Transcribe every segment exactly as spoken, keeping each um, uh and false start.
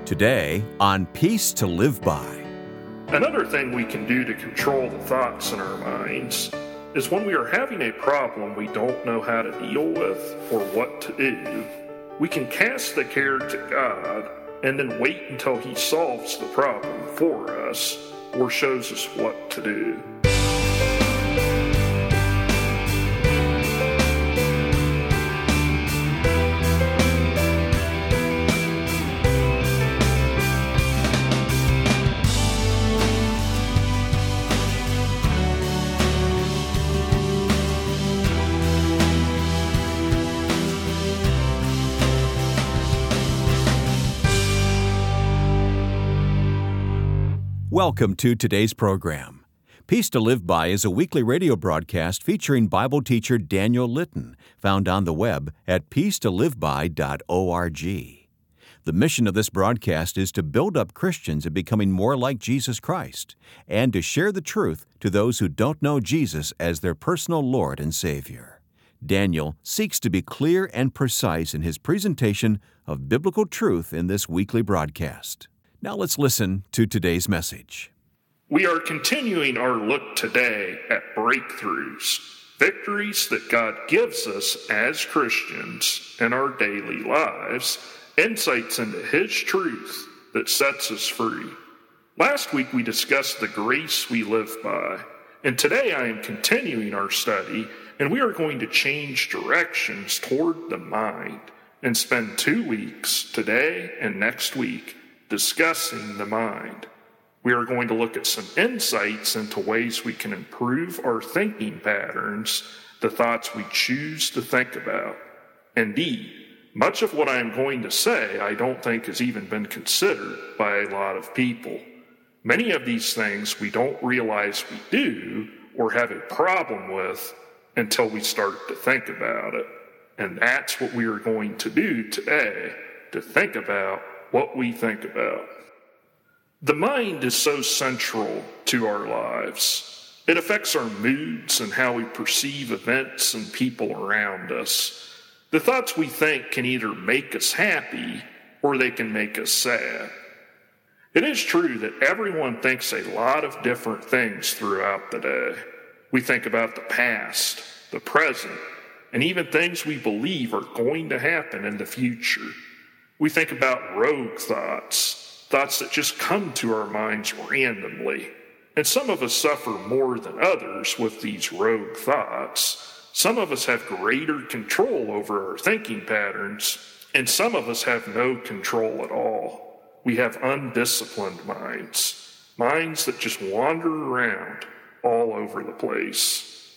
Today on Peace to Live By. Another thing we can do to control the thoughts in our minds is when we are having a problem we don't know how to deal with or what to do, we can cast the care to God and then wait until He solves the problem for us or shows us what to do. Welcome to today's program. Peace to Live By is a weekly radio broadcast featuring Bible teacher Daniel Litton, found on the web at peace to live by dot org. The mission of this broadcast is to build up Christians in becoming more like Jesus Christ and to share the truth to those who don't know Jesus as their personal Lord and Savior. Daniel seeks to be clear and precise in his presentation of biblical truth in this weekly broadcast. Now let's listen to today's message. We are continuing our look today at breakthroughs, victories that God gives us as Christians in our daily lives, insights into His truth that sets us free. Last week we discussed the grace we live by, and today I am continuing our study, and we are going to change directions toward the mind and spend two weeks, today and next week, discussing the mind. We are going to look at some insights into ways we can improve our thinking patterns, the thoughts we choose to think about. Indeed, much of what I am going to say I don't think has even been considered by a lot of people. Many of these things we don't realize we do or have a problem with until we start to think about it. And that's what we are going to do today, to think about what we think about. The mind is so central to our lives. It affects our moods and how we perceive events and people around us. The thoughts we think can either make us happy or they can make us sad. It is true that everyone thinks a lot of different things throughout the day. We think about the past, the present, and even things we believe are going to happen in the future. We think about rogue thoughts, thoughts that just come to our minds randomly. And some of us suffer more than others with these rogue thoughts. Some of us have greater control over our thinking patterns, and some of us have no control at all. We have undisciplined minds, minds that just wander around all over the place.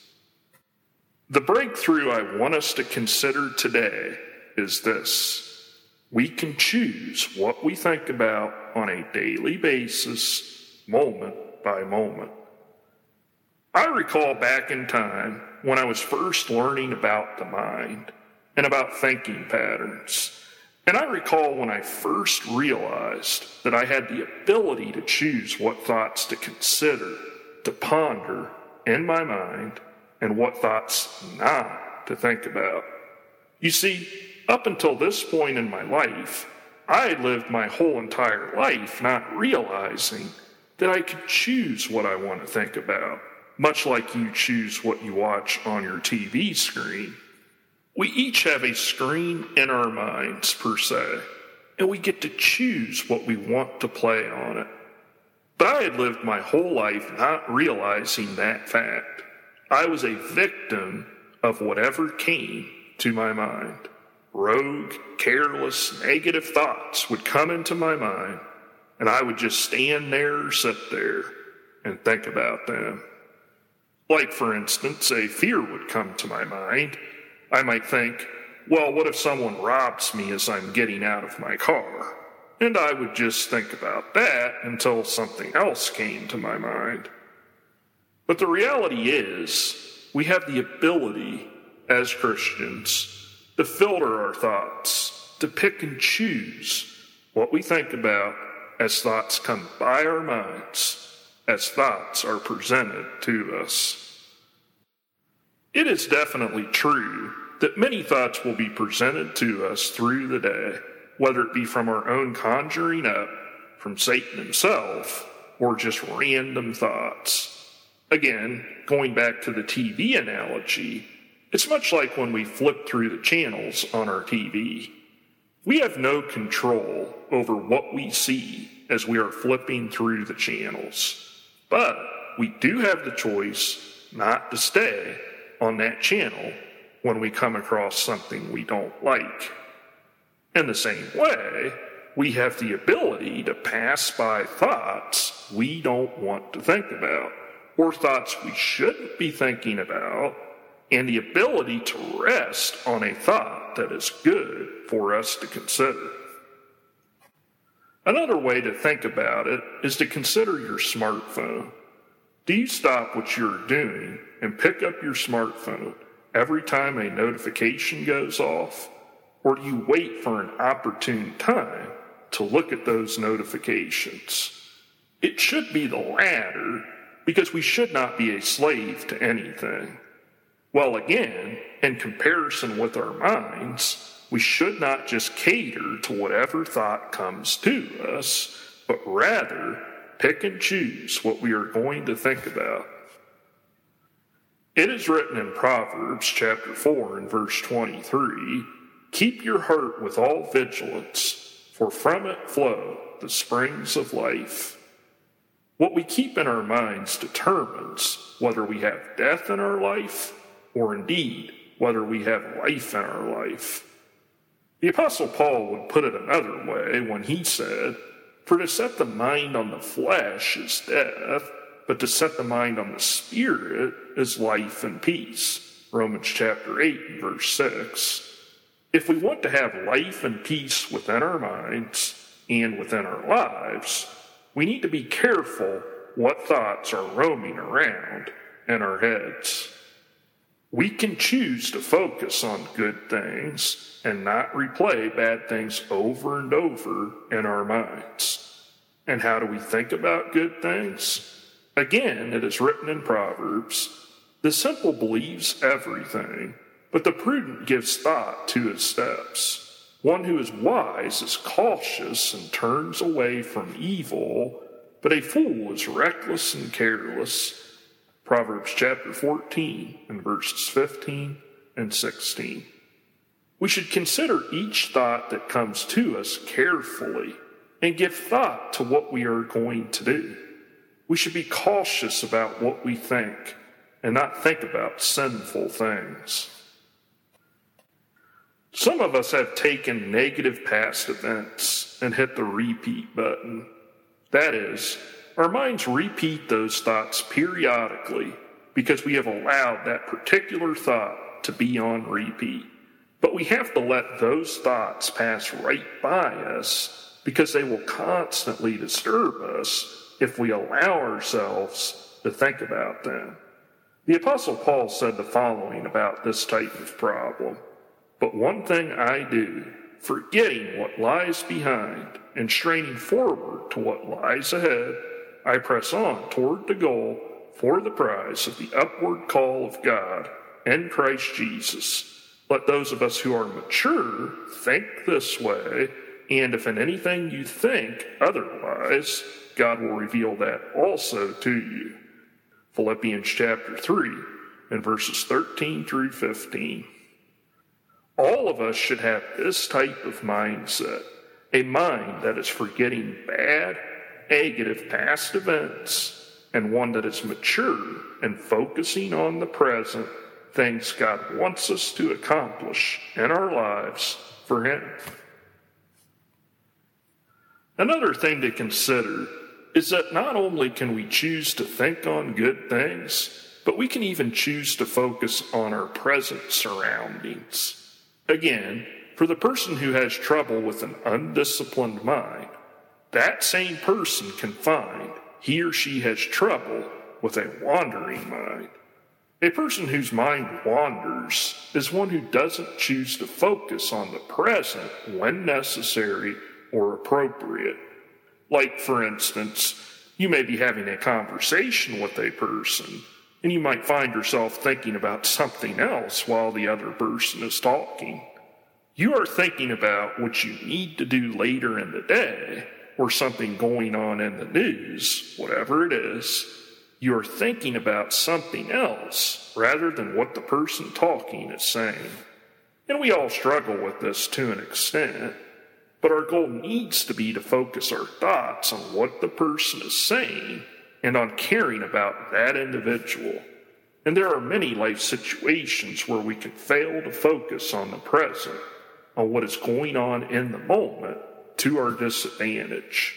The breakthrough I want us to consider today is this. We can choose what we think about on a daily basis, moment by moment. I recall back in time when I was first learning about the mind and about thinking patterns. And I recall when I first realized that I had the ability to choose what thoughts to consider, to ponder in my mind, and what thoughts not to think about. You see, up until this point in my life, I had lived my whole entire life not realizing that I could choose what I want to think about, much like you choose what you watch on your T V screen. We each have a screen in our minds, per se, and we get to choose what we want to play on it. But I had lived my whole life not realizing that fact. I was a victim of whatever came to my mind. Rogue, careless, negative thoughts would come into my mind, and I would just stand there or sit there and think about them. Like, for instance, a fear would come to my mind. I might think, well, what if someone robs me as I'm getting out of my car? And I would just think about that until something else came to my mind. But the reality is, we have the ability as Christians to filter our thoughts, to pick and choose what we think about as thoughts come by our minds, as thoughts are presented to us. It is definitely true that many thoughts will be presented to us through the day, whether it be from our own conjuring up, from Satan himself, or just random thoughts. Again, going back to the T V analogy, it's much like when we flip through the channels on our T V. We have no control over what we see as we are flipping through the channels, but we do have the choice not to stay on that channel when we come across something we don't like. In the same way, we have the ability to pass by thoughts we don't want to think about, or thoughts we shouldn't be thinking about, and the ability to rest on a thought that is good for us to consider. Another way to think about it is to consider your smartphone. Do you stop what you're doing and pick up your smartphone every time a notification goes off? Or do you wait for an opportune time to look at those notifications? It should be the latter, because we should not be a slave to anything. Well, again, in comparison with our minds, we should not just cater to whatever thought comes to us, but rather pick and choose what we are going to think about. It is written in Proverbs chapter four and verse twenty-three, "Keep your heart with all vigilance, for from it flow the springs of life." What we keep in our minds determines whether we have death in our life, or indeed whether we have life in our life. The Apostle Paul would put it another way when he said, "For to set the mind on the flesh is death, but to set the mind on the Spirit is life and peace." Romans chapter eight and verse six. If we want to have life and peace within our minds and within our lives, we need to be careful what thoughts are roaming around in our heads. We can choose to focus on good things and not replay bad things over and over in our minds. And how do we think about good things? Again, it is written in Proverbs, "The simple believes everything, but the prudent gives thought to his steps. One who is wise is cautious and turns away from evil, but a fool is reckless and careless." Proverbs chapter fourteen and verses fifteen and sixteen. We should consider each thought that comes to us carefully and give thought to what we are going to do. We should be cautious about what we think and not think about sinful things. Some of us have taken negative past events and hit the repeat button. That is, our minds repeat those thoughts periodically because we have allowed that particular thought to be on repeat. But we have to let those thoughts pass right by us because they will constantly disturb us if we allow ourselves to think about them. The Apostle Paul said the following about this type of problem: "But one thing I do, forgetting what lies behind and straining forward to what lies ahead, I press on toward the goal for the prize of the upward call of God in Christ Jesus. Let those of us who are mature think this way, and if in anything you think otherwise, God will reveal that also to you." Philippians chapter three and verses thirteen through fifteen. All of us should have this type of mindset, a mind that is forgetting bad, negative past events, and one that is mature and focusing on the present, things God wants us to accomplish in our lives for Him. Another thing to consider is that not only can we choose to think on good things, but we can even choose to focus on our present surroundings. Again, for the person who has trouble with an undisciplined mind, that same person can find he or she has trouble with a wandering mind. A person whose mind wanders is one who doesn't choose to focus on the present when necessary or appropriate. Like, for instance, you may be having a conversation with a person, and you might find yourself thinking about something else while the other person is talking. You are thinking about what you need to do later in the day, or something going on in the news, whatever it is. You are thinking about something else rather than what the person talking is saying. And we all struggle with this to an extent, but our goal needs to be to focus our thoughts on what the person is saying and on caring about that individual. And there are many life situations where we can fail to focus on the present, on what is going on in the moment, to our disadvantage.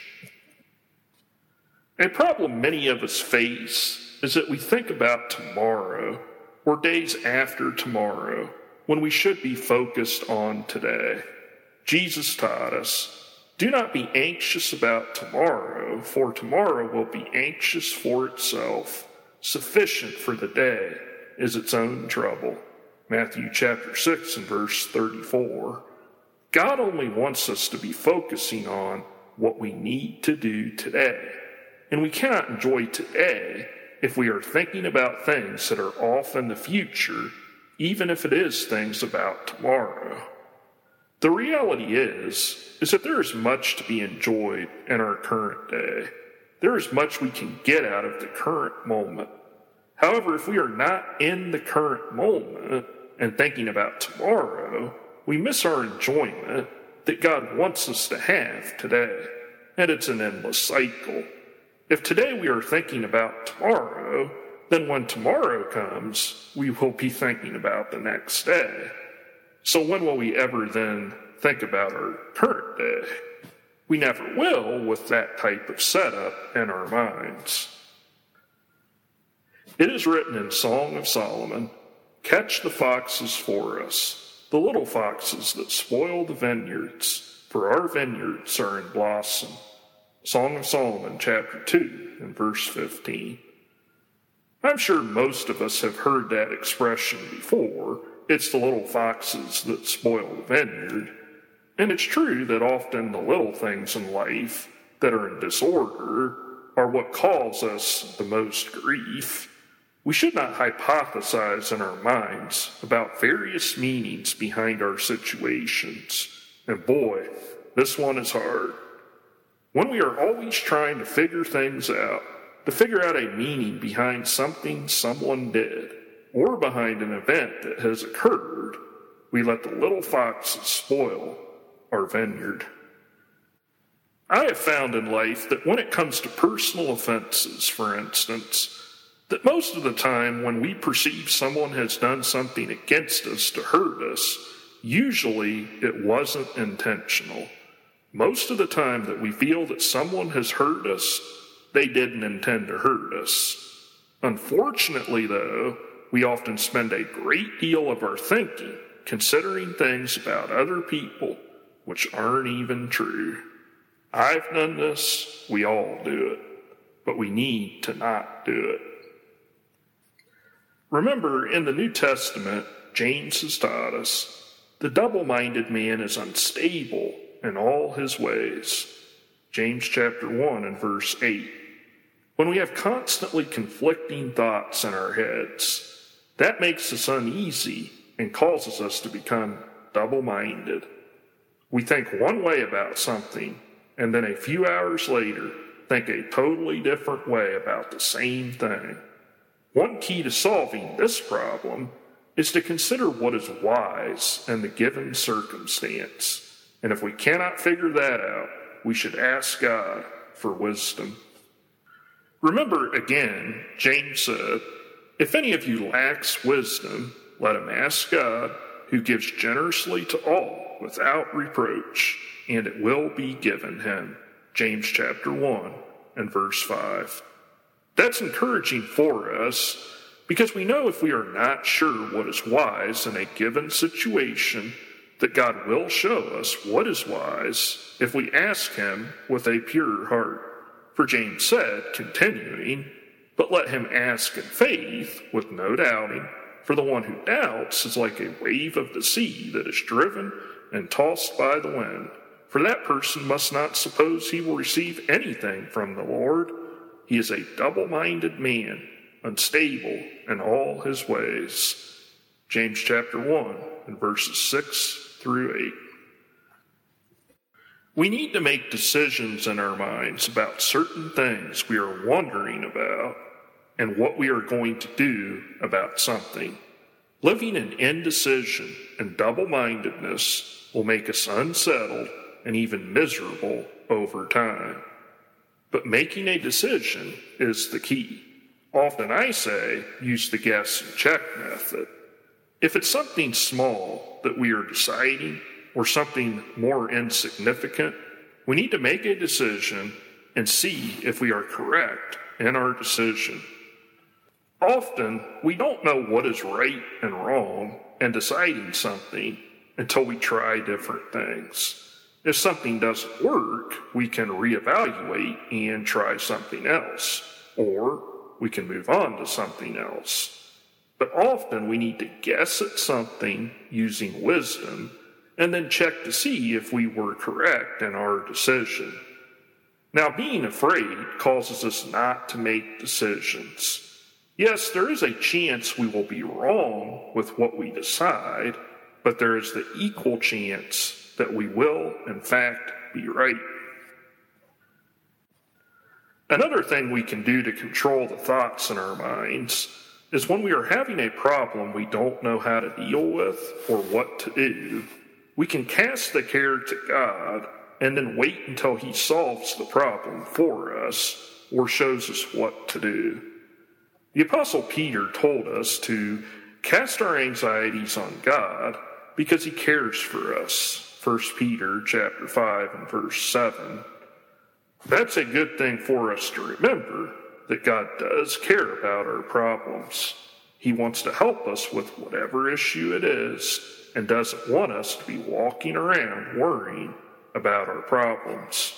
A problem many of us face is that we think about tomorrow or days after tomorrow when we should be focused on today. Jesus taught us, "Do not be anxious about tomorrow, for tomorrow will be anxious for itself. Sufficient for the day is its own trouble." Matthew chapter six and verse thirty-four. God only wants us to be focusing on what we need to do today. And we cannot enjoy today if we are thinking about things that are off in the future, even if it is things about tomorrow. The reality is, is that there is much to be enjoyed in our current day. There is much we can get out of the current moment. However, if we are not in the current moment and thinking about tomorrow, we miss our enjoyment that God wants us to have today. And it's an endless cycle. If today we are thinking about tomorrow, then when tomorrow comes, we will be thinking about the next day. So when will we ever then think about our current day? We never will with that type of setup in our minds. It is written in Song of Solomon, "Catch the foxes for us, the little foxes that spoil the vineyards, for our vineyards are in blossom." Song of Solomon, chapter two, and verse fifteen. I'm sure most of us have heard that expression before. It's the little foxes that spoil the vineyard. And it's true that often the little things in life that are in disorder are what cause us the most grief. We should not hypothesize in our minds about various meanings behind our situations. And boy, this one is hard. When we are always trying to figure things out, to figure out a meaning behind something someone did, or behind an event that has occurred, we let the little foxes spoil our vineyard. I have found in life that when it comes to personal offenses, for instance, that most of the time when we perceive someone has done something against us to hurt us, usually it wasn't intentional. Most of the time that we feel that someone has hurt us, they didn't intend to hurt us. Unfortunately, though, we often spend a great deal of our thinking considering things about other people which aren't even true. I've done this, we all do it, but we need to not do it. Remember, in the New Testament, James has taught us, the double-minded man is unstable in all his ways. James chapter one and verse eight. When we have constantly conflicting thoughts in our heads, that makes us uneasy and causes us to become double-minded. We think one way about something, and then a few hours later, think a totally different way about the same thing. One key to solving this problem is to consider what is wise in the given circumstance. And if we cannot figure that out, we should ask God for wisdom. Remember again, James said, "If any of you lacks wisdom, let him ask God, who gives generously to all without reproach, and it will be given him." James chapter one and verse five. That's encouraging for us because we know if we are not sure what is wise in a given situation, that God will show us what is wise if we ask him with a pure heart. For James said, continuing, "But let him ask in faith with no doubting, for the one who doubts is like a wave of the sea that is driven and tossed by the wind. For that person must not suppose he will receive anything from the Lord. He is a double-minded man, unstable in all his ways." James chapter one and verses six through eight. We need to make decisions in our minds about certain things we are wondering about and what we are going to do about something. Living in indecision and double-mindedness will make us unsettled and even miserable over time. But making a decision is the key. Often I say, use the guess and check method. If it's something small that we are deciding or something more insignificant, we need to make a decision and see if we are correct in our decision. Often, we don't know what is right and wrong in deciding something until we try different things. If something doesn't work, we can reevaluate and try something else, or we can move on to something else. But often we need to guess at something using wisdom and then check to see if we were correct in our decision. Now, being afraid causes us not to make decisions. Yes, there is a chance we will be wrong with what we decide, but there is the equal chance that we will, in fact, be right. Another thing we can do to control the thoughts in our minds is when we are having a problem we don't know how to deal with or what to do, we can cast the care to God and then wait until He solves the problem for us or shows us what to do. The Apostle Peter told us to cast our anxieties on God because He cares for us. First Peter chapter five and verse seven. That's a good thing for us to remember, that God does care about our problems. He wants to help us with whatever issue it is and doesn't want us to be walking around worrying about our problems.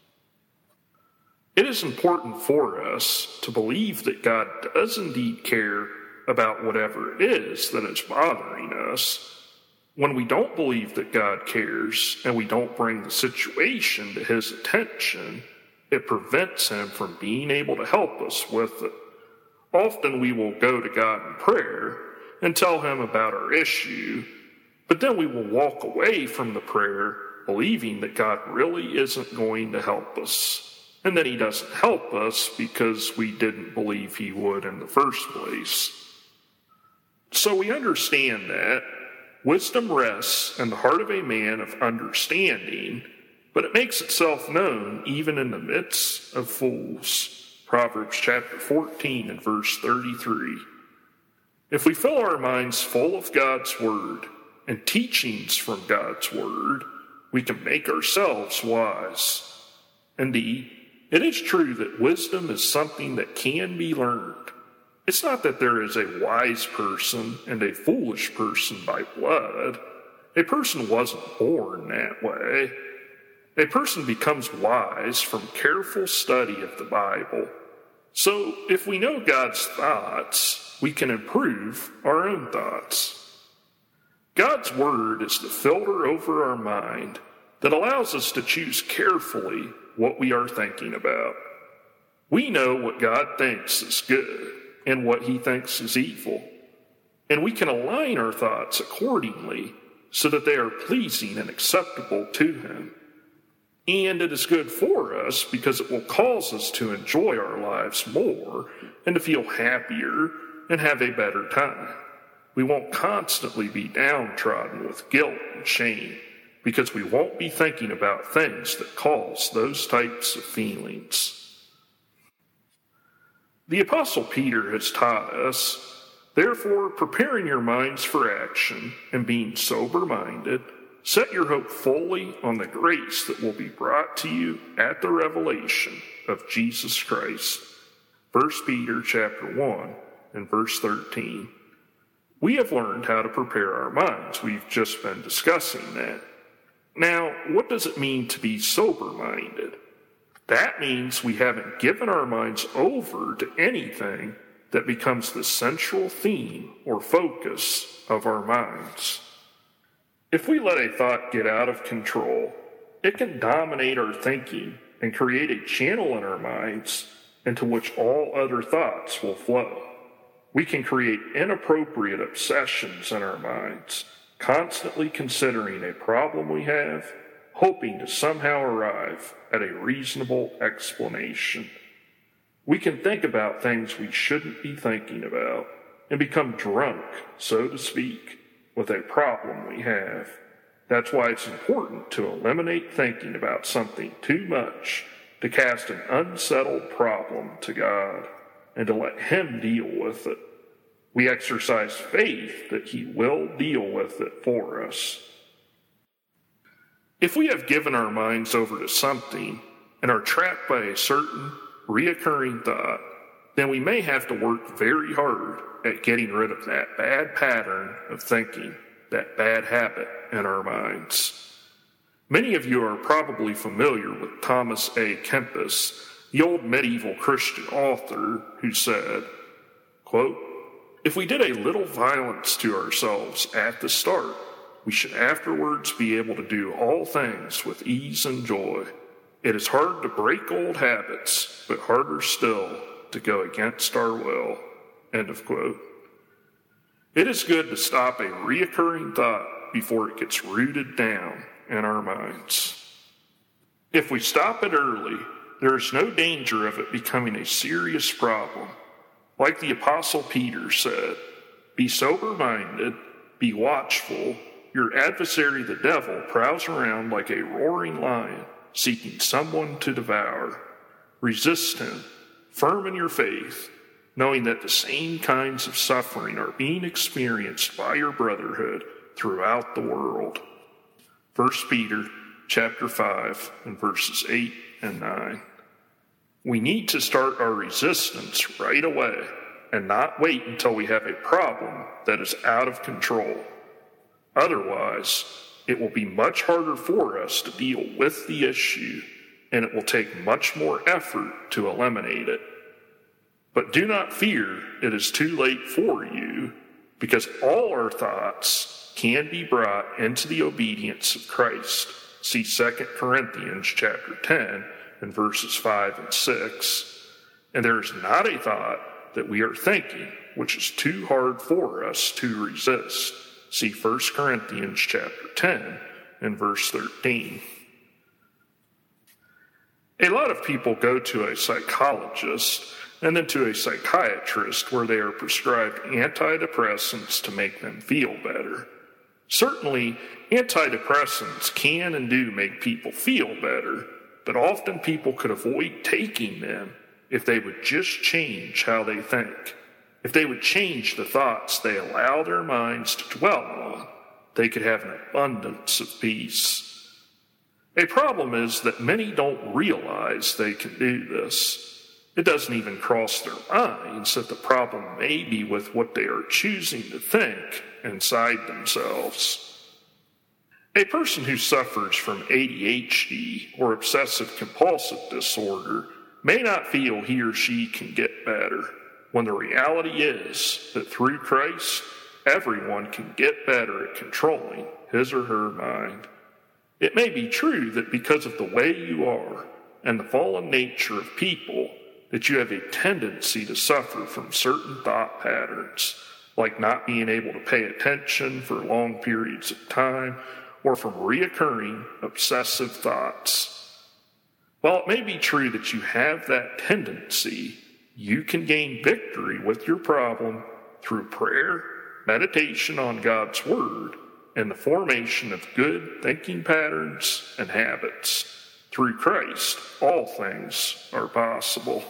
It is important for us to believe that God does indeed care about whatever it is that is bothering us. When we don't believe that God cares and we don't bring the situation to His attention, it prevents Him from being able to help us with it. Often we will go to God in prayer and tell Him about our issue, but then we will walk away from the prayer believing that God really isn't going to help us, and that He doesn't help us because we didn't believe He would in the first place. So we understand that wisdom rests in the heart of a man of understanding, but it makes itself known even in the midst of fools. Proverbs chapter fourteen and verse thirty-three. If we fill our minds full of God's word and teachings from God's word, we can make ourselves wise. Indeed, it is true that wisdom is something that can be learned. It's not that there is a wise person and a foolish person by blood. A person wasn't born that way. A person becomes wise from careful study of the Bible. So if we know God's thoughts, we can improve our own thoughts. God's word is the filter over our mind that allows us to choose carefully what we are thinking about. We know what God thinks is good and what He thinks is evil, and we can align our thoughts accordingly so that they are pleasing and acceptable to Him. And it is good for us because it will cause us to enjoy our lives more and to feel happier and have a better time. We won't constantly be downtrodden with guilt and shame because we won't be thinking about things that cause those types of feelings. The Apostle Peter has taught us, therefore, preparing your minds for action and being sober-minded, set your hope fully on the grace that will be brought to you at the revelation of Jesus Christ. First Peter chapter one and verse thirteen. We have learned how to prepare our minds. We've just been discussing that. Now, what does it mean to be sober-minded? That means we haven't given our minds over to anything that becomes the central theme or focus of our minds. If we let a thought get out of control, it can dominate our thinking and create a channel in our minds into which all other thoughts will flow. We can create inappropriate obsessions in our minds, constantly considering a problem we have, hoping to somehow arrive at a reasonable explanation. We can think about things we shouldn't be thinking about and become drunk, so to speak, with a problem we have. That's why it's important to eliminate thinking about something too much, to cast an unsettled problem to God, and to let Him deal with it. We exercise faith that He will deal with it for us. If we have given our minds over to something and are trapped by a certain reoccurring thought, then we may have to work very hard at getting rid of that bad pattern of thinking, that bad habit in our minds. Many of you are probably familiar with Thomas A. Kempis, the old medieval Christian author, who said, quote, "If we did a little violence to ourselves at the start, we should afterwards be able to do all things with ease and joy. It is hard to break old habits, but harder still to go against our will." End of quote. It is good to stop a reoccurring thought before it gets rooted down in our minds. If we stop it early, there is no danger of it becoming a serious problem. Like the Apostle Peter said, "Be sober-minded, be watchful. Your adversary the devil prowls around like a roaring lion, seeking someone to devour. Resist him, firm in your faith, knowing that the same kinds of suffering are being experienced by your brotherhood throughout the world." First Peter chapter five and verses eight and nine. We need to start our resistance right away and not wait until we have a problem that is out of control. Otherwise, it will be much harder for us to deal with the issue, and it will take much more effort to eliminate it. But do not fear it is too late for you, because all our thoughts can be brought into the obedience of Christ. See Second Corinthians chapter ten and verses five and six. And there is not a thought that we are thinking which is too hard for us to resist. See First Corinthians chapter ten and verse thirteen. A lot of people go to a psychologist and then to a psychiatrist where they are prescribed antidepressants to make them feel better. Certainly, antidepressants can and do make people feel better, but often people could avoid taking them if they would just change how they think. If they would change the thoughts they allow their minds to dwell on, they could have an abundance of peace. A problem is that many don't realize they can do this. It doesn't even cross their minds that the problem may be with what they are choosing to think inside themselves. A person who suffers from A D H D or obsessive compulsive disorder may not feel he or she can get better, when the reality is that through Christ, everyone can get better at controlling his or her mind. It may be true that because of the way you are and the fallen nature of people, that you have a tendency to suffer from certain thought patterns, like not being able to pay attention for long periods of time, or from reoccurring obsessive thoughts. While it may be true that you have that tendency, you can gain victory with your problem through prayer, meditation on God's Word, and the formation of good thinking patterns and habits. Through Christ, all things are possible.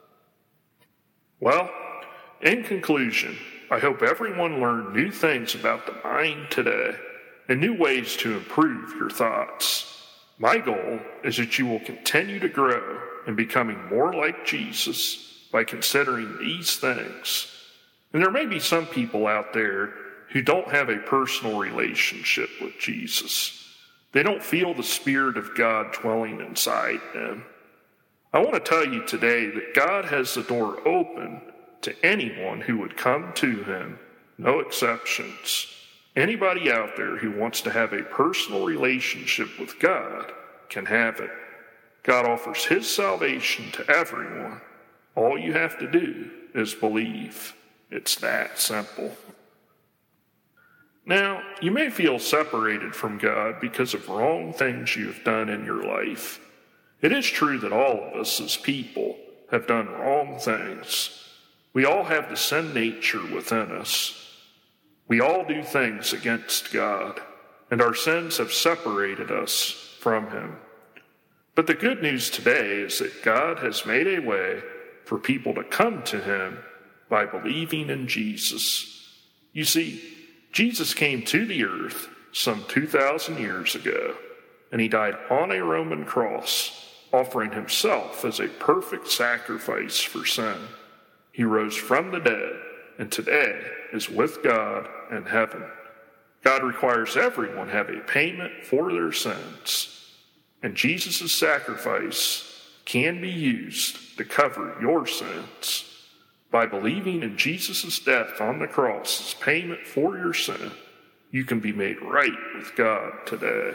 Well, in conclusion, I hope everyone learned new things about the mind today and new ways to improve your thoughts. My goal is that you will continue to grow in becoming more like Jesus by considering these things. And there may be some people out there who don't have a personal relationship with Jesus. They don't feel the Spirit of God dwelling inside them. I want to tell you today that God has the door open to anyone who would come to him, no exceptions. Anybody out there who wants to have a personal relationship with God can have it. God offers his salvation to everyone. All you have to do is believe. It's that simple. Now, you may feel separated from God because of wrong things you have done in your life. It is true that all of us as people have done wrong things. We all have the sin nature within us. We all do things against God, and our sins have separated us from Him. But the good news today is that God has made a way for people to come to Him by believing in Jesus. You see, Jesus came to the earth some two thousand years ago, and He died on a Roman cross, offering Himself as a perfect sacrifice for sin. He rose from the dead, and today is with God in heaven. God requires everyone have a payment for their sins, and Jesus' sacrifice can be used to cover your sins. By believing in Jesus' death on the cross as payment for your sin, you can be made right with God today.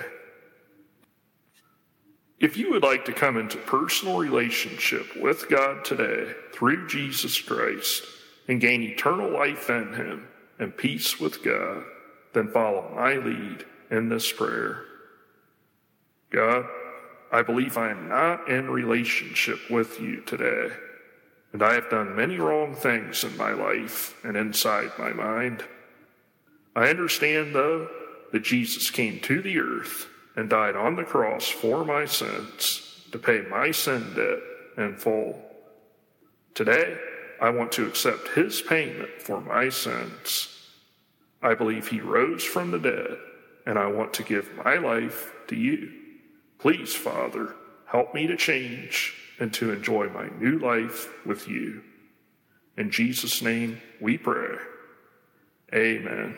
If you would like to come into personal relationship with God today through Jesus Christ and gain eternal life in Him and peace with God, then follow my lead in this prayer. God, I believe I am not in relationship with you today, and I have done many wrong things in my life and inside my mind. I understand, though, that Jesus came to the earth and died on the cross for my sins to pay my sin debt in full. Today, I want to accept His payment for my sins. I believe He rose from the dead, and I want to give my life to you. Please, Father, help me to change and to enjoy my new life with you. In Jesus' name we pray. Amen.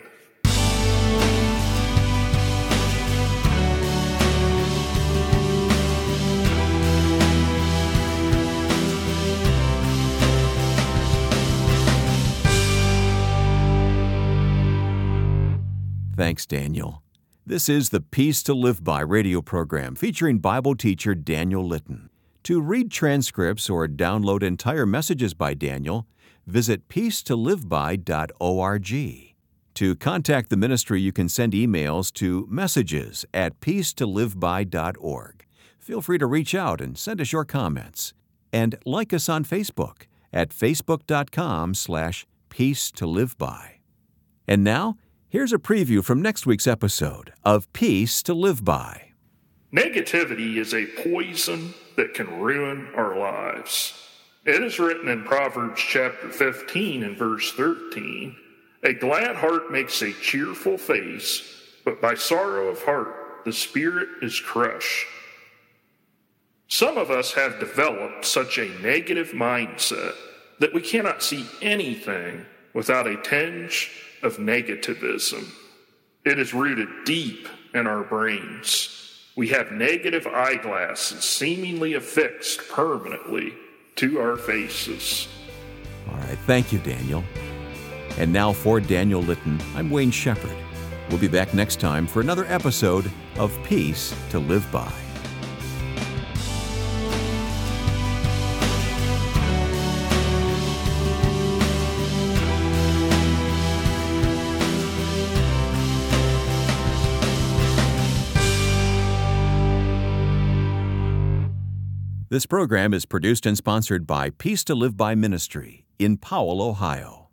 Thanks, Daniel. This is the Peace to Live By radio program featuring Bible teacher Daniel Litton. To read transcripts or download entire messages by Daniel, visit peace to live by dot org. To contact the ministry, you can send emails to messages at peace to live by dot org. Feel free to reach out and send us your comments. And like us on Facebook at facebook.com slash peace to live by. And now, here's a preview from next week's episode of Peace to Live By. Negativity is a poison that can ruin our lives. It is written in Proverbs chapter fifteen and verse thirteen, "A glad heart makes a cheerful face, but by sorrow of heart the spirit is crushed." Some of us have developed such a negative mindset that we cannot see anything without a tinge of negativism. It is rooted deep in our brains. We have negative eyeglasses seemingly affixed permanently to our faces. All right, thank you, Daniel. And now for Daniel Litton, I'm Wayne Shepherd. We'll be back next time for another episode of Peace to Live By. This program is produced and sponsored by Peace to Live By Ministry in Powell, Ohio.